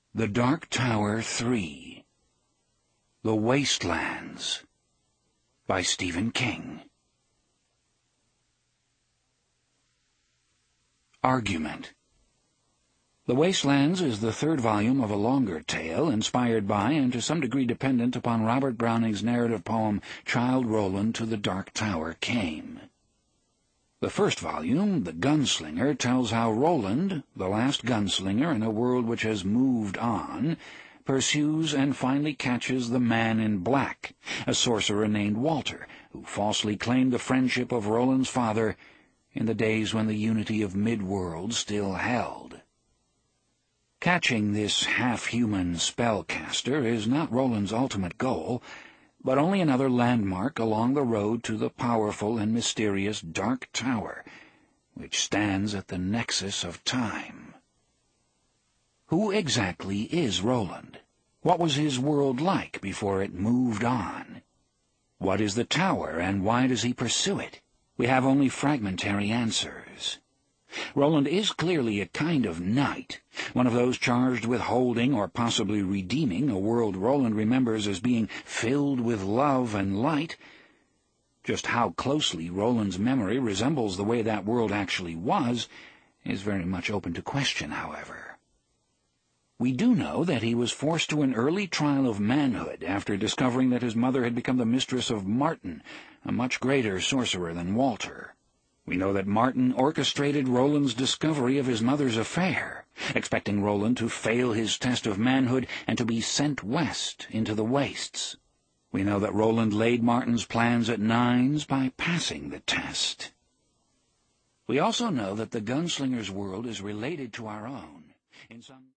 The Dark Tower 3. The Wastelands by Stephen King. Argument. The Wastelands is the third volume of a longer tale inspired by and to some degree dependent upon Robert Browning's narrative poem Childe Roland to the Dark Tower came. The first volume, The Gunslinger, tells how Roland, the last gunslinger in a world which has moved on, pursues and finally catches the Man in Black, a sorcerer named Walter, who falsely claimed the friendship of Roland's father in the days when the unity of Midworld still held. Catching this half-human spellcaster is not Roland's ultimate goal, but only another landmark along the road to the powerful and mysterious Dark Tower, which stands at the nexus of time. Who exactly is Roland? What was his world like before it moved on? What is the tower, and why does he pursue it? We have only fragmentary answers. Roland is clearly a kind of knight, one of those charged with holding or possibly redeeming a world Roland remembers as being filled with love and light. Just how closely Roland's memory resembles the way that world actually was is very much open to question, however. We do know that he was forced to an early trial of manhood after discovering that his mother had become the mistress of Martin, a much greater sorcerer than Walter. We know that Martin orchestrated Roland's discovery of his mother's affair, expecting Roland to fail his test of manhood and to be sent west into the wastes. We know that Roland laid Martin's plans at nines by passing the test. We also know that the gunslinger's world is related to our own in some